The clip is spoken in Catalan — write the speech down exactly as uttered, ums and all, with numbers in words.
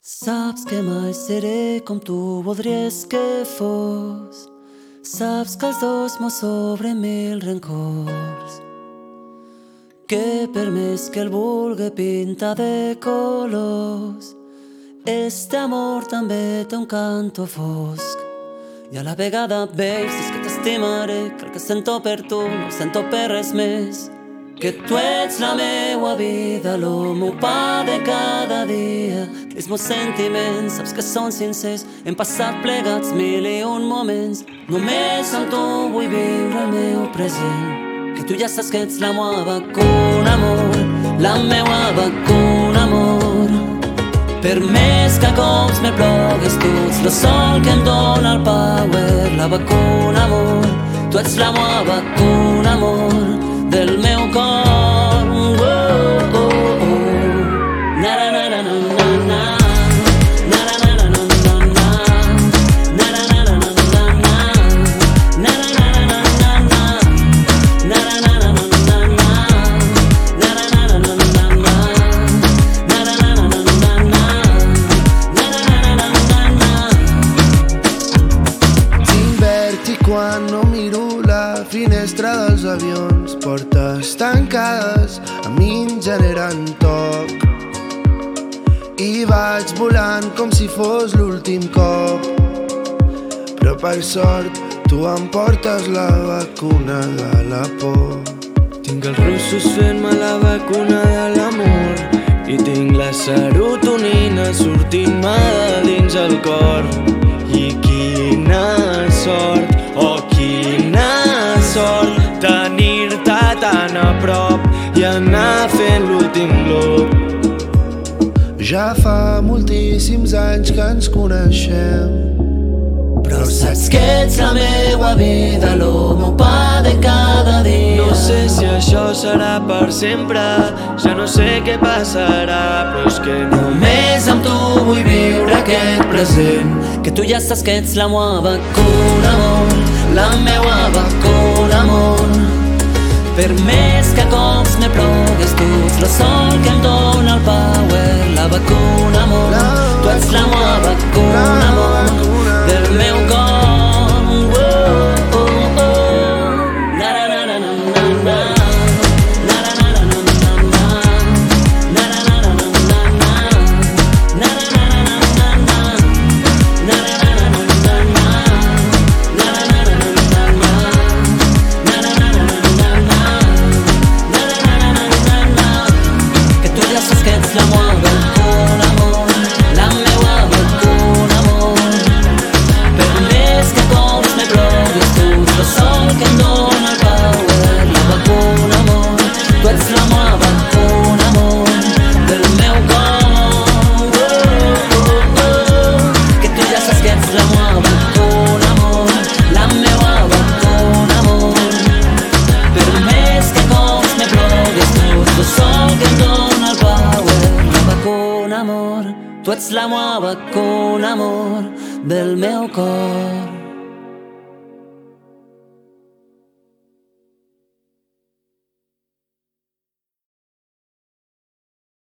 Saps que mai seré com tu voldries que fos. Saps que els dos mos sobren mil rencors, que per més que el vulgui pintar de colors, este amor també té un canto fosc. I a la vegada veus que t'estimaré, que el que sento per tu no sento per res més, que tu ets la meua vida, lo meu pa de cada dia. Els meus sentiments saps que són sincers, hem passat plegats mil i un moments. Només amb tu vull viure el meu present, que tu ja saps que ets la meua vacuna, amor, la meua vacuna, amor. Per més que a cops me plogues tu ets el sol que em dóna el power, la vacuna, amor. Tu ets la meua vacuna, amor, del meu cor. Oh, oh, oh. Na, na, na, na, na, na. Na, na, na, na, na, na, na. Na, na, na, na, na, na, na. Na, na, na, na, na, na, na. Na, na, na, na, na, na, na. Na, na, na, na, na, na, na. Na, na, na, na, na, na, na. Na, na, na, na, na, na. T'inverti quan no miro la finestra dels avions, portes tancades a mi em generen toc, i vaig volant com si fos l'últim cop. Però per sort tu em portes la vacuna de la por. Tinc els russos fent-me la vacuna de l'amor, i tinc la serotonina sortint-me de dins el cor. I quina sort, oh quina sort, tenir-te tan a prop i anar fent l'últim glob. Ja fa moltíssims anys que ens coneixem, però saps que ets la meua vida, lo meu pa de cada dia. No sé si això serà per sempre, ja no sé què passarà, però és que només amb tu vull viure aquest present, que tu ja saps que ets la meua vacuna, amor, la meua vacuna, amor. Per més que a cops me plogues tu ets el sol que em dóna el power, la vacuna, amor. Tu ets la meua vacuna, amor, del meu cor. Oh, oh, oh. Na, na, na, na, na, na. Na, na, na, na, na, na, na. Na, na, na, na, na, na, na. Na, na, na, na, na, na, na. Na, na, na, na, na, na, na. Na, na, na, na, na, na, na. Na, na, na, na, na, na, na. Na, na, na, na, na, na. Que tu ja saps que ets la meua vacuna, amor, la meua vacuna, amor. Per més que cops me plogues tu ets el sol que em dóna el power, la vacuna, amor. Tu ets la meua vacuna, amor, del meu cor. Oh, oh, oh. Que tu ja saps que ets la meua vacuna, amor, la meua vacuna, amor. Per més que cops me plogues tu ets el sol que em dóna el power, la vacuna, amor. Tu ets la meua vacuna, amor, del meu cor.